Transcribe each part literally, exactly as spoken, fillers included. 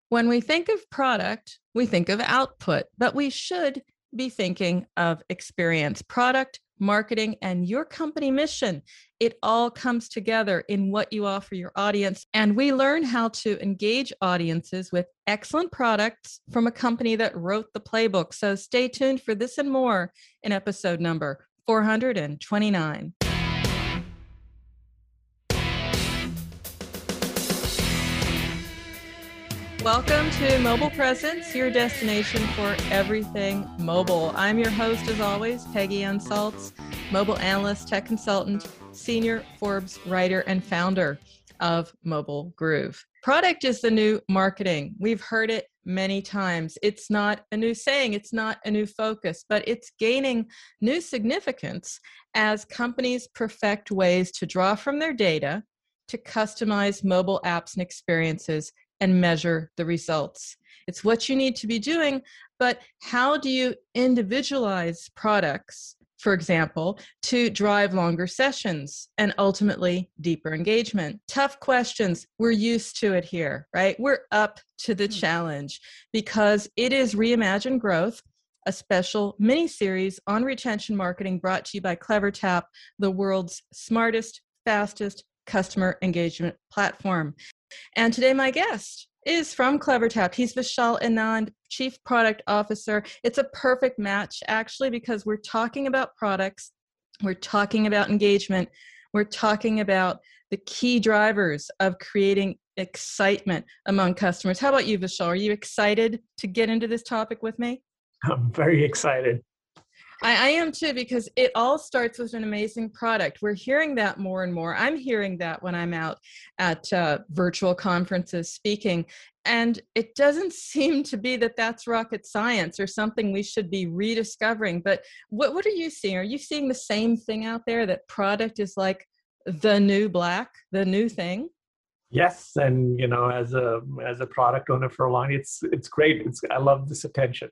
When we think of product, we think of output, but we should be thinking of experience, product, marketing, and your company mission. It all comes together in what you offer your audience. And we learn how to engage audiences with excellent products from a company that wrote the playbook. So stay tuned for this and more in episode number four hundred twenty-nine. Welcome to Mobile Presence, your destination for everything mobile. I'm your host, as always, Peggy Ann Saltz, mobile analyst, tech consultant, senior Forbes writer, and founder of Mobile Groove. Product is the new marketing. We've heard it many times. It's not a new saying, it's not a new focus, but it's gaining new significance as companies perfect ways to draw from their data to customize mobile apps and experiences and measure the results. It's what you need to be doing, but how do you individualize products, for example, to drive longer sessions and ultimately deeper engagement? Tough questions. We're used to it here, right? We're up to the challenge because it is Reimagine Growth, a special mini-series on retention marketing brought to you by CleverTap, the world's smartest, fastest customer engagement platform. And today my guest is from CleverTap. He's Vishal Anand, Chief Product Officer. It's a perfect match, actually, because we're talking about products, we're talking about engagement, we're talking about the key drivers of creating excitement among customers. How about you, Vishal? Are you excited to get into this topic with me? I'm very excited. I, I am too, because it all starts with an amazing product. We're hearing that more and more. I'm hearing that when I'm out at uh, virtual conferences speaking. And it doesn't seem to be that that's rocket science or something we should be rediscovering. But what, what are you seeing? Are you seeing the same thing out there, that product is like the new black, the new thing? Yes, and you know, as a as a product owner for a long, it's it's great. It's I love this attention.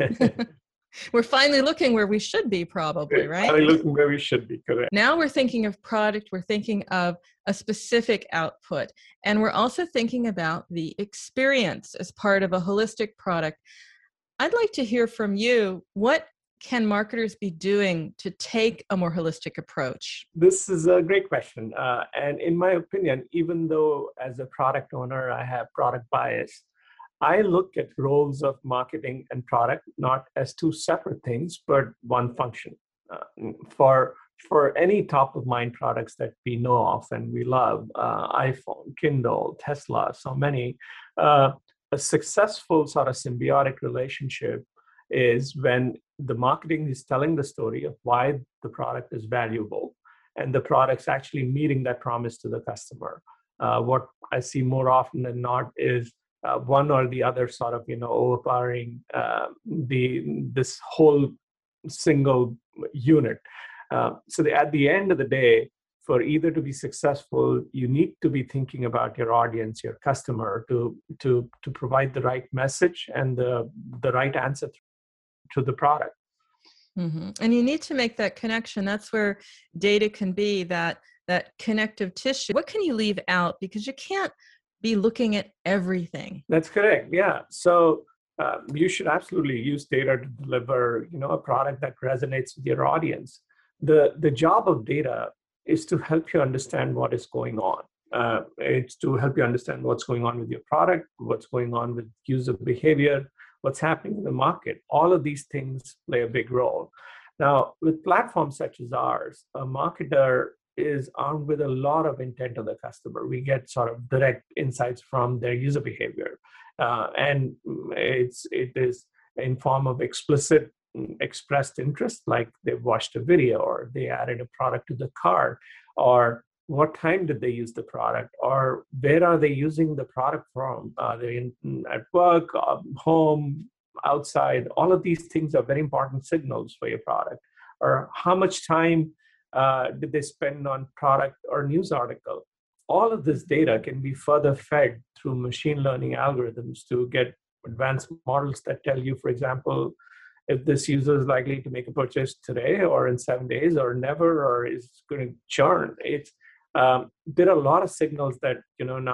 We're finally looking where we should be, probably, right? Finally looking where we should be, correct. Now we're thinking of product, we're thinking of a specific output, and we're also thinking about the experience as part of a holistic product. I'd like to hear from you. What can marketers be doing to take a more holistic approach? This is a great question. Uh, and in my opinion, even though as a product owner, I have product bias, I look at roles of marketing and product not as two separate things, but one function. Uh, for for any top of mind products that we know of and we love, uh, iPhone, Kindle, Tesla, so many, uh, a successful sort of symbiotic relationship is when the marketing is telling the story of why the product is valuable and the product's actually meeting that promise to the customer. Uh, what I see more often than not is Uh, one or the other sort of, you know, overpowering uh, the this whole single unit. Uh, so the, at the end of the day, for either to be successful, you need to be thinking about your audience, your customer, to to to provide the right message and the the right answer to the product. Mm-hmm. And you need to make that connection. That's where data can be that that connective tissue. What can you leave out? Because you can't be looking at everything. That's correct. Yeah. So uh, you should absolutely use data to deliver, you know, a product that resonates with your audience. The the job of data is to help you understand what is going on. Uh, it's to help you understand what's going on with your product, what's going on with user behavior, what's happening in the market. All of these things play a big role. Now, with platforms such as ours, a marketer is armed with a lot of intent of the customer. We get sort of direct insights from their user behavior. Uh, and it's, it is in form of explicit expressed interest, like they've watched a video or they added a product to the cart, or what time did they use the product, or where are they using the product from? Are they in, at work, home, outside? All of these things are very important signals for your product. Or how much time Uh, did they spend on product or news article? All of this data can be further fed through machine learning algorithms to get advanced models that tell you, for example, if this user is likely to make a purchase today or in seven days or never, or is going to churn. It's um, there are a lot of signals that, you know, now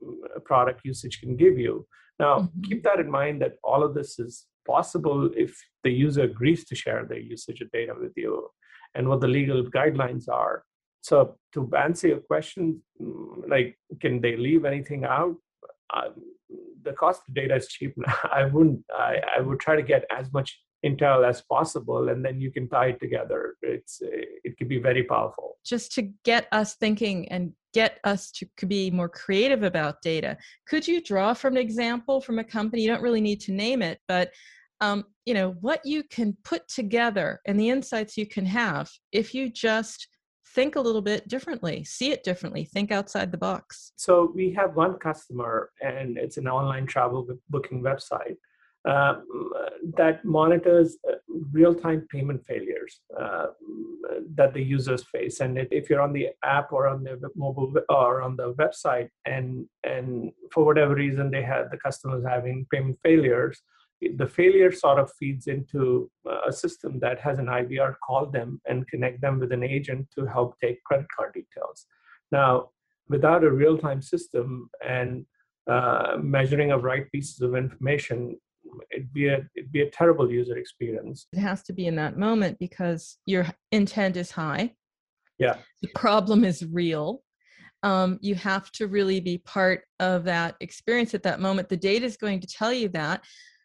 product usage can give you. Now, Mm-hmm. keep that in mind that all of this is possible if the user agrees to share their usage of data with you and what the legal guidelines are. So to answer your question, like, can they leave anything out? Um, the cost of data is cheap. I wouldn't, I, I would try to get as much intel as possible, and then you can tie it together. It's, it can be very powerful. Just to get us thinking and get us to be more creative about data, could you draw from an example from a company? You don't really need to name it, but um, you know, what you can put together and the insights you can have if you just think a little bit differently, see it differently, think outside the box. So we have one customer, and it's an online travel booking website um, that monitors uh, real-time payment failures uh, that the users face. And if you're on the app or on the mobile or on the website, and and for whatever reason they have the customers having payment failures, the failure sort of feeds into a system that has an I V R call them and connect them with an agent to help take credit card details. Now, without a real-time system and uh, measuring of right pieces of information, it'd be a it'd be a terrible user experience. It has to be in that moment because your intent is high. Yeah. The problem is real. Um, you have to really be part of that experience at that moment. The data is going to tell you that.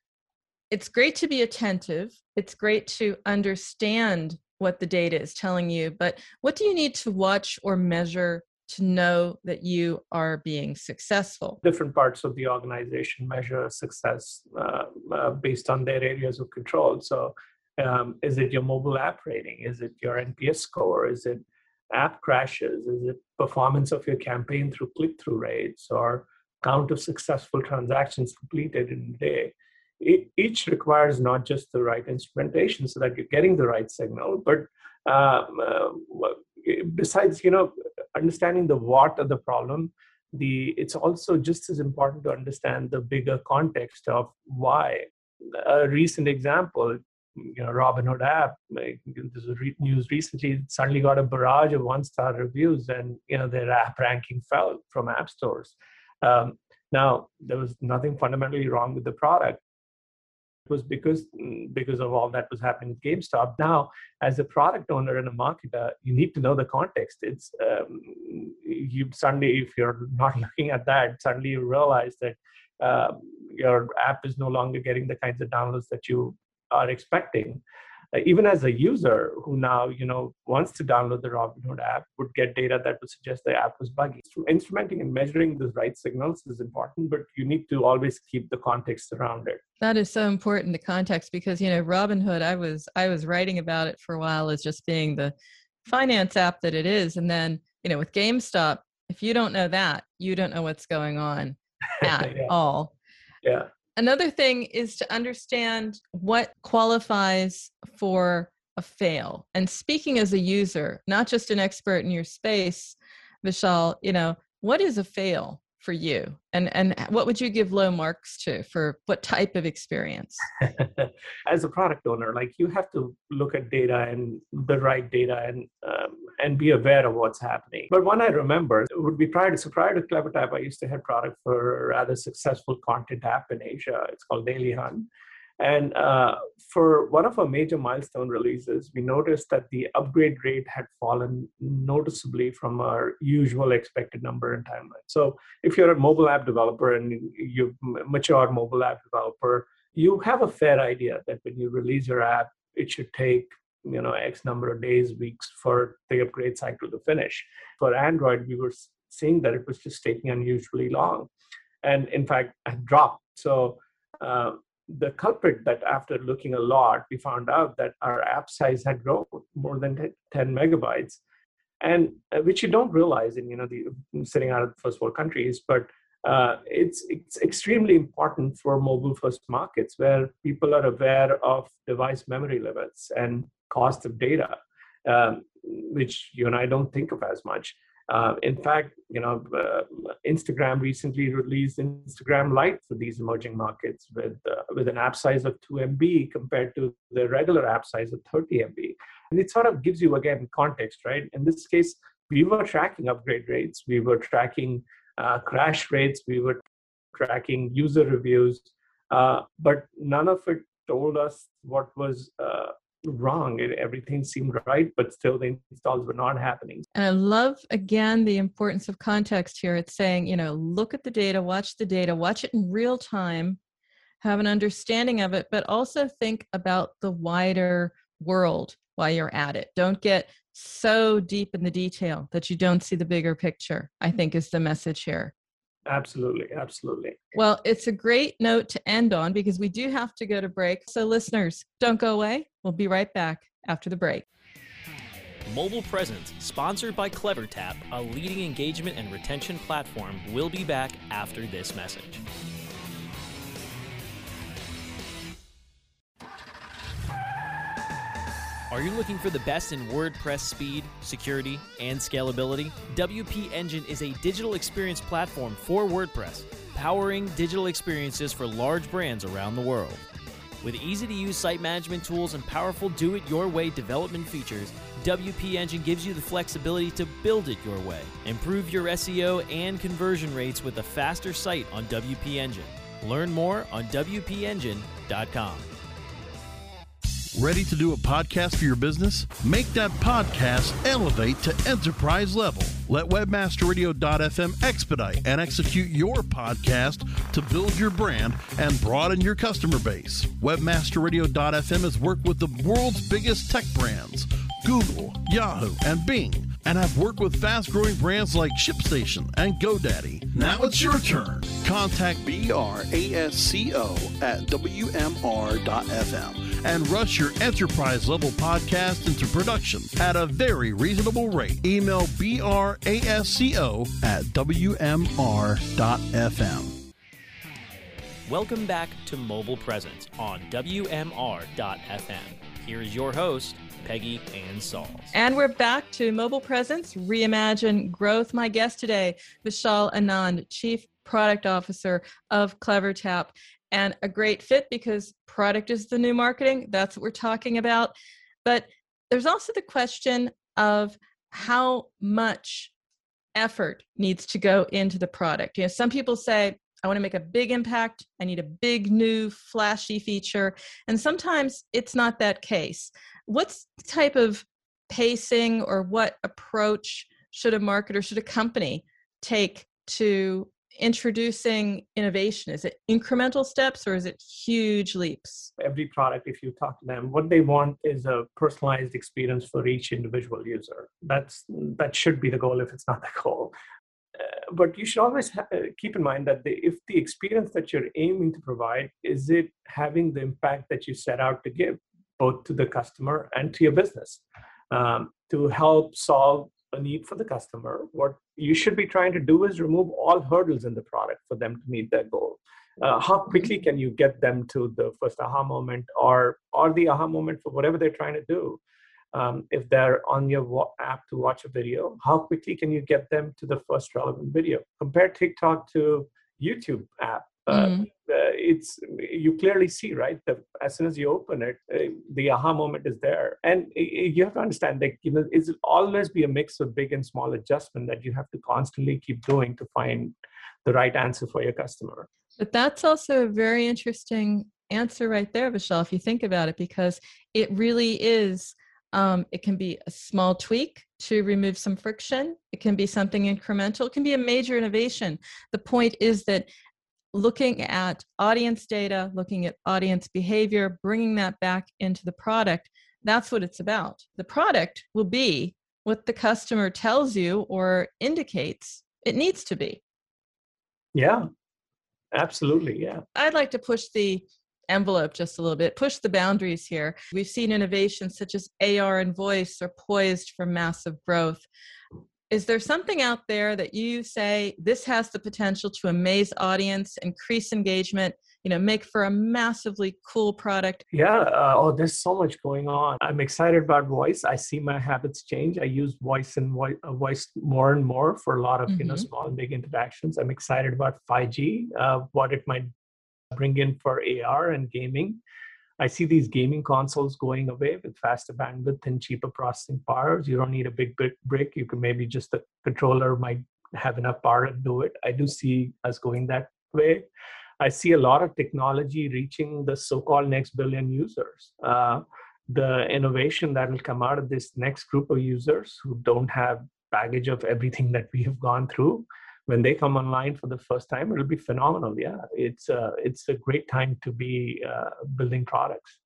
It's great to be attentive. It's great to understand what the data is telling you, but what do you need to watch or measure to know that you are being successful? Different parts of the organization measure success uh, uh, based on their areas of control. So um, is it your mobile app rating? Is it your N P S score? Is it app crashes? Is it performance of your campaign through click-through rates or count of successful transactions completed in a day? It, each requires not just the right instrumentation so that you're getting the right signal, but um, uh, besides, you know, understanding the what of the problem, the it's also just as important to understand the bigger context of why. A recent example, you know, Robinhood app, like, this was re- news recently, suddenly got a barrage of one-star reviews, and you know their app ranking fell from app stores. Um, now, there was nothing fundamentally wrong with the product. It was because because of all that was happening with GameStop. Now, as a product owner and a marketer, you need to know the context. It's um, you suddenly, if you're not looking at that, suddenly you realize that uh, your app is no longer getting the kinds of downloads that you are expecting. Uh, even as a user who now, you know, wants to download the Robinhood app, would get data that would suggest the app was buggy. So instrumenting and measuring the right signals is important, but you need to always keep the context around it. That is so important, the context, because, you know, Robinhood, I was I was writing about it for a while as just being the finance app that it is. And then, you know, with GameStop, if you don't know that, you don't know what's going on at yeah. all. Yeah. Another thing is to understand what qualifies for a fail. And speaking as a user, not just an expert in your space, Vishal, you know, what is a fail for you? And and what would you give low marks to for what type of experience? As a product owner, like, you have to look at data and the right data and um, and be aware of what's happening. But one I remember would be prior to, so prior to CleverTap, I used to head product for a rather successful content app in Asia. It's called Daily Hunt. And uh, for one of our major milestone releases, we noticed that the upgrade rate had fallen noticeably from our usual expected number and timeline. So if you're a mobile app developer and you're a mature mobile app developer, you have a fair idea that when you release your app, it should take, you know, X number of days, weeks for the upgrade cycle to finish. For Android, we were seeing that it was just taking unusually long. And in fact, it dropped. So uh, the culprit that after looking a lot, we found out that our app size had grown more than ten megabytes, and uh, which you don't realize in, you know, the sitting out of the first world countries, but uh, it's it's extremely important for mobile first markets where people are aware of device memory limits and cost of data, um, which you and I don't think of as much. Uh, in fact, you know, uh, Instagram recently released Instagram Lite for these emerging markets with uh, with an app size of two M B compared to the regular app size of thirty M B. And it sort of gives you, again, context, right? In this case, we were tracking upgrade rates. We were tracking uh, crash rates, we were tracking user reviews, uh, but none of it told us what was uh, wrong. It, everything seemed right, but still the installs were not happening. And I love, again, the importance of context here. It's saying, you know, look at the data, watch the data, watch it in real time, have an understanding of it, but also think about the wider world while you're at it. Don't get so deep in the detail that you don't see the bigger picture, I think is the message here. Absolutely, absolutely. Well, it's a great note to end on because we do have to go to break. So listeners, don't go away. We'll be right back after the break. Mobile Presence, sponsored by CleverTap, a leading engagement and retention platform, will be back after this message. Are you looking for the best in WordPress speed, security, and scalability? W P Engine is a digital experience platform for WordPress, powering digital experiences for large brands around the world. With easy-to-use site management tools and powerful do-it-your-way development features, W P Engine gives you the flexibility to build it your way. Improve your S E O and conversion rates with a faster site on W P Engine. Learn more on W P engine dot com. Ready to do a podcast for your business? Make that podcast elevate to enterprise level. Let webmaster radio dot f m expedite and execute your podcast to build your brand and broaden your customer base. webmaster radio dot f m has worked with the world's biggest tech brands, Google, Yahoo, and Bing, and have worked with fast-growing brands like ShipStation and GoDaddy. Now it's your turn. Contact B R A S C O at W M R dot F M and rush your enterprise-level podcast into production at a very reasonable rate. Email B R A S C O at W M R dot F M. Welcome back to Mobile Presence on W M R dot F M. Here is your host, Peggy Ann Salz. And we're back to Mobile Presence, Reimagine Growth. My guest today, Vishal Anand, Chief Product Officer of CleverTap, and a great fit because product is the new marketing. That's what we're talking about. But there's also the question of how much effort needs to go into the product. You know, some people say, I want to make a big impact. I need a big, new, flashy feature. And sometimes it's not that case. What's the type of pacing or what approach should a marketer, should a company take to introducing innovation? Is it incremental steps or is it huge leaps? Every product, if you talk to them, what they want is a personalized experience for each individual user. That's that should be the goal if it's not the goal. Uh, but you should always ha- keep in mind that the, if the experience that you're aiming to provide, is it having the impact that you set out to give, both to the customer and to your business, um, to help solve a need for the customer. What you should be trying to do is remove all hurdles in the product for them to meet their goal. Uh, how quickly can you get them to the first aha moment or, or the aha moment for whatever they're trying to do? Um, if they're on your wa- app to watch a video, how quickly can you get them to the first relevant video? Compare TikTok to YouTube app. Uh, Mm-hmm. uh, it's you clearly see, right? The, as soon as you open it, uh, the aha moment is there, and uh, you have to understand that you know it'll always be a mix of big and small adjustment that you have to constantly keep doing to find the right answer for your customer. But that's also a very interesting answer right there, Vishal, if you think about it, because it really is. Um, it can be a small tweak to remove some friction. It can be something incremental. It can be a major innovation. The point is that looking at audience data, looking at audience behavior, bringing that back into the product, that's what it's about. The product will be what the customer tells you or indicates it needs to be. Yeah, absolutely. Yeah. I'd like to push the envelope just a little bit, push the boundaries here. We've seen innovations such as A R and voice are poised for massive growth. Is there something out there that you say this has the potential to amaze audience, increase engagement, you know, make for a massively cool product? Yeah. Uh, oh, there's so much going on. I'm excited about voice. I see my habits change. I use voice and voice, uh, voice more and more for a lot of, mm-hmm. you know, small and big interactions. I'm excited about five G, uh, what it might bring in for A R and gaming. I see these gaming consoles going away with faster bandwidth and cheaper processing powers. You don't need a big brick. You can maybe just the controller might have enough power to do it. I do see us going that way. I see a lot of technology reaching the so-called next billion users. Uh, the innovation that will come out of this next group of users who don't have baggage of everything that we have gone through, when they come online for the first time, it'll be phenomenal. Yeah, it's a, it's a great time to be uh, building products.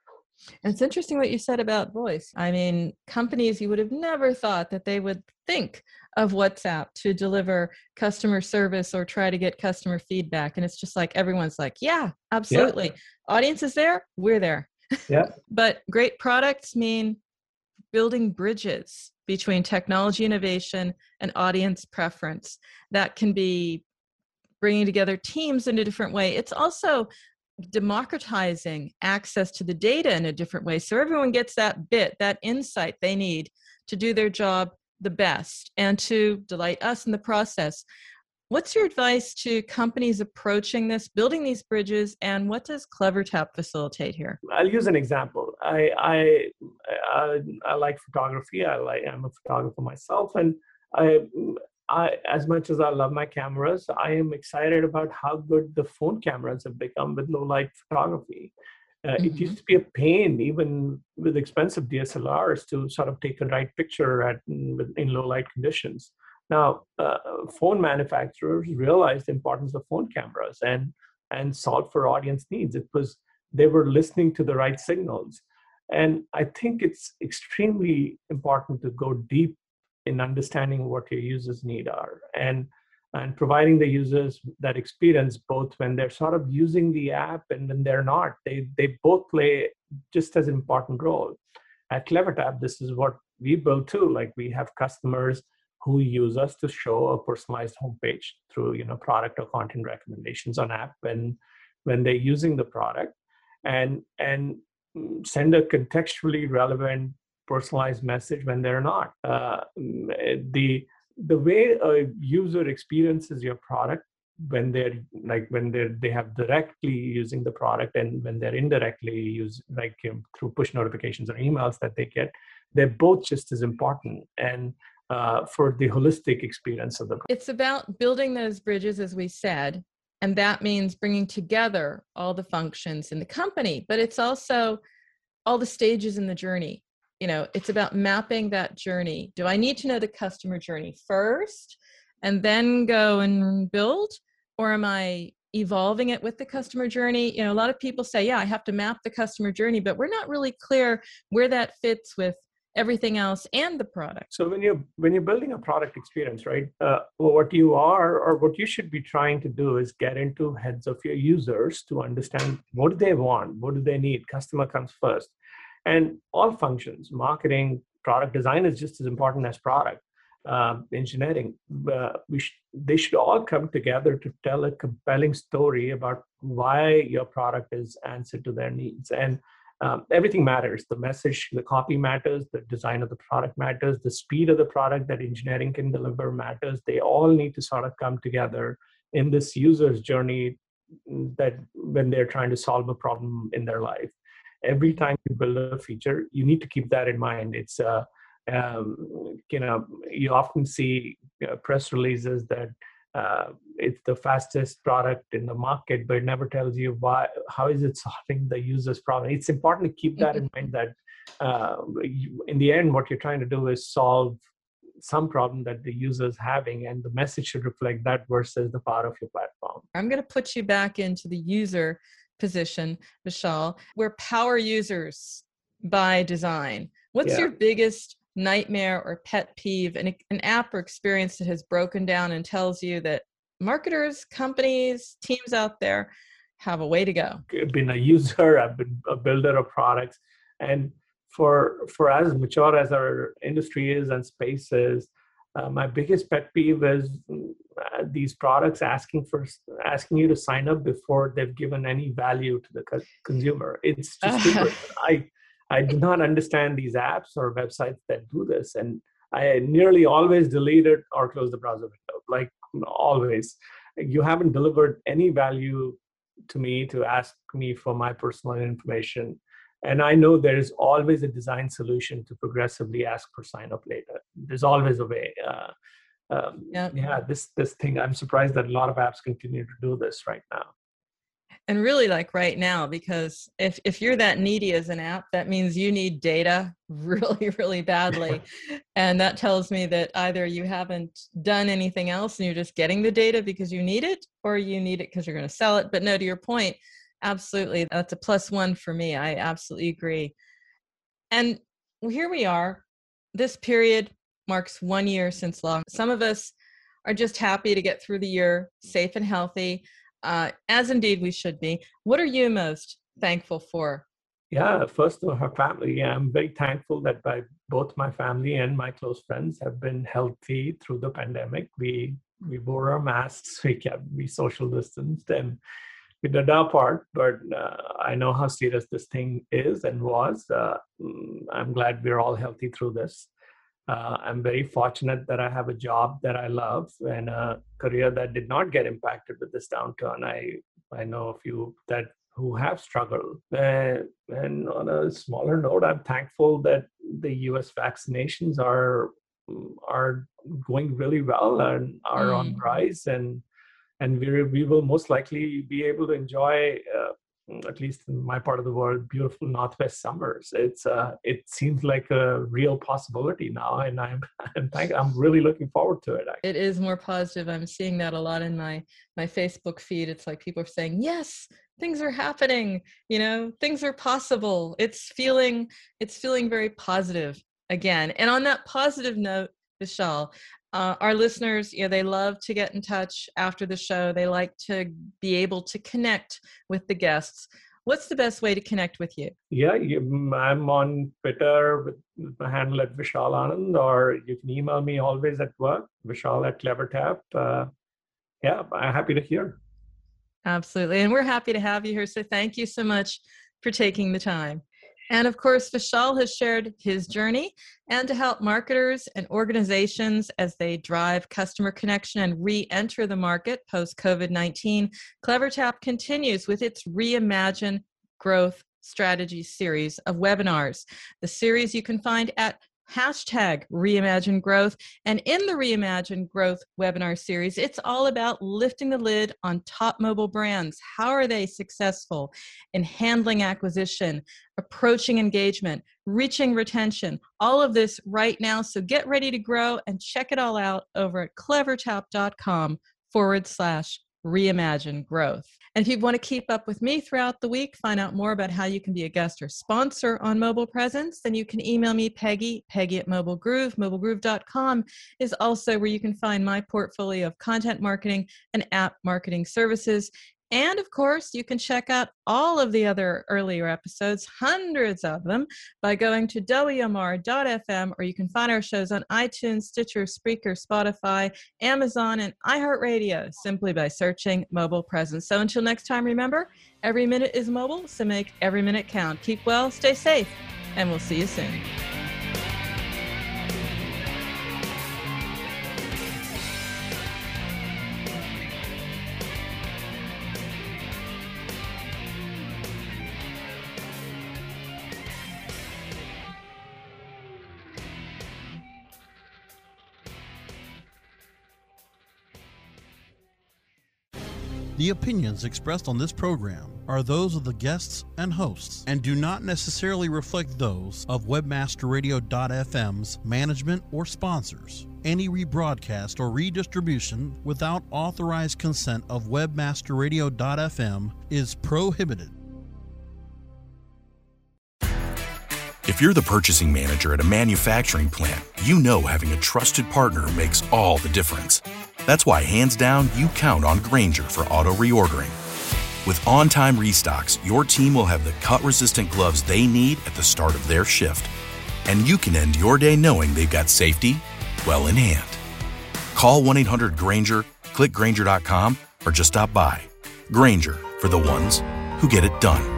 And it's interesting what you said about voice. I mean, companies, you would have never thought that they would think of WhatsApp to deliver customer service or try to get customer feedback. And it's just like, everyone's like, yeah, absolutely. Yeah. Audience is there, we're there. Yeah. But great products mean building bridges between technology innovation and audience preference. That can be bringing together teams in a different way. It's also democratizing access to the data in a different way. So everyone gets that bit, that insight they need to do their job the best and to delight us in the process. What's your advice to companies approaching this, building these bridges, and what does CleverTap facilitate here? I'll use an example. I I I, I like photography. I like I'm a photographer myself, and I. I, as much as I love my cameras, I am excited about how good the phone cameras have become with low light photography. Uh, mm-hmm. It used to be a pain, even with expensive D S L Rs, to sort of take a right picture at in, in low light conditions. Now, uh, phone manufacturers realized the importance of phone cameras and and solved for audience needs. It was they were listening to the right signals, and I think it's extremely important to go deep in understanding what your users' need are and, and providing the users that experience both when they're sort of using the app and when they're not. They, they both play just as important role. At CleverTap, this is what we build too. Like we have customers who use us to show a personalized homepage through, you know, product or content recommendations on app when, when they're using the product and, and send a contextually relevant personalized message when they're not. Uh, the the way a user experiences your product when they're like when they they have directly using the product and when they're indirectly use like um, through push notifications or emails that they get, they're both just as important and uh, for the holistic experience of the product. It's about building those bridges, as we said, and that means bringing together all the functions in the company, but it's also all the stages in the journey. You know, it's about mapping that journey. Do I need to know the customer journey first and then go and build? Or am I evolving it with the customer journey? You know, a lot of people say, yeah, I have to map the customer journey, but we're not really clear where that fits with everything else and the product. So when you're, when you're building a product experience, right, uh, well, what you are or what you should be trying to do is get into heads of your users to understand what do they want, what do they need. Customer comes first. And all functions, marketing, product design is just as important as product, uh, engineering. Uh, we sh- they should all come together to tell a compelling story about why your product is answered to their needs. And um, everything matters. The message, the copy matters, the design of the product matters, the speed of the product that engineering can deliver matters. They all need to sort of come together in this user's journey that when they're trying to solve a problem in their life. Every time you build a feature, you need to keep that in mind. It's, uh, um, you know, you often see you know, press releases that uh, it's the fastest product in the market, but it never tells you why, how is it solving the user's problem. It's important to keep that in mind that uh, you, in the end, what you're trying to do is solve some problem that the user is having, and the message should reflect that versus the power of your platform. I'm going to put you back into the user position, Vishal. We're power users by design. What's yeah. your biggest nightmare or pet peeve, an, an app or experience that has broken down and tells you that marketers, companies, teams out there have a way to go? I've been a user, I've been a builder of products, and for for as mature as our industry is and space is, Uh, my biggest pet peeve is uh, these products asking for asking you to sign up before they've given any value to the co- consumer. It's just stupid. I I do not understand these apps or websites that do this, and I nearly always delete it or close the browser window. Like always, you haven't delivered any value to me to ask me for my personal information. And I know there is always a design solution to progressively ask for sign up later. There's always a way. Uh, Um, Yep. Yeah, this this thing, I'm surprised that a lot of apps continue to do this right now. And really like right now, because if, if you're that needy as an app, that means you need data really, really badly. And that tells me that either you haven't done anything else and you're just getting the data because you need it, or you need it because you're going to sell it. But no, to your point, absolutely, that's a plus one for me. I absolutely agree. And here we are. This period marks one year since launch. Some of us are just happy to get through the year safe and healthy. Uh, as indeed we should be. What are you most thankful for? Yeah, first to her family. Yeah, I'm very thankful that by both my family and my close friends have been healthy through the pandemic. We we wore our masks, we kept we social distanced, and we did our part. But uh, I know how serious this thing is and was. Uh, I'm glad we're all healthy through this. Uh, I'm very fortunate that I have a job that I love and a career that did not get impacted with this downturn. I I know a few that who have struggled. Uh, and on a smaller note, I'm thankful that the U S vaccinations are are going really well and are mm. on rise, and and we we will most likely be able to enjoy. Uh, at least in my part of the world, beautiful Northwest summers. It's uh, it seems like a real possibility now, and I'm I'm, thank, I'm really looking forward to it. Actually. It is more positive. I'm seeing that a lot in my my Facebook feed. It's like people are saying, yes, things are happening. You know, things are possible. It's feeling it's feeling very positive again. And on that positive note, Vishal, Uh, our listeners, you know, they love to get in touch after the show. They like to be able to connect with the guests. What's the best way to connect with you? Yeah, you, I'm on Twitter with my handle at Vishal Anand, or you can email me always at work, Vishal at CleverTap. Uh, yeah, I'm happy to hear. Absolutely. And we're happy to have you here. So thank you so much for taking the time. And of course, Vishal has shared his journey, and to help marketers and organizations as they drive customer connection and re-enter the market post-COVID nineteen, CleverTap continues with its Reimagine Growth Strategy series of webinars. The series you can find at hashtag Reimagine Growth. And in the Reimagine Growth webinar series, it's all about lifting the lid on top mobile brands. How are they successful in handling acquisition, approaching engagement, reaching retention, all of this right now. So get ready to grow and check it all out over at clevertap.com forward slash Reimagine Growth. And if you want to keep up with me throughout the week, find out more about how you can be a guest or sponsor on Mobile Presence, then you can email me, Peggy, Peggy at Mobile Groove. mobile groove dot com is also where you can find my portfolio of content marketing and app marketing services. And of course, you can check out all of the other earlier episodes, hundreds of them, by going to w m r dot f m, or you can find our shows on iTunes, Stitcher, Spreaker, Spotify, Amazon, and iHeartRadio simply by searching Mobile Presence. So until next time, remember, every minute is mobile, so make every minute count. Keep well, stay safe, and we'll see you soon. The opinions expressed on this program are those of the guests and hosts and do not necessarily reflect those of webmaster radio dot f m's management or sponsors. Any rebroadcast or redistribution without authorized consent of webmaster radio dot f m is prohibited. If you're the purchasing manager at a manufacturing plant, you know having a trusted partner makes all the difference. That's why, hands down, you count on Grainger for auto reordering. With on-time restocks, your team will have the cut-resistant gloves they need at the start of their shift. And you can end your day knowing they've got safety well in hand. Call one eight hundred Grainger, click Grainger dot com, or just stop by. Grainger, for the ones who get it done.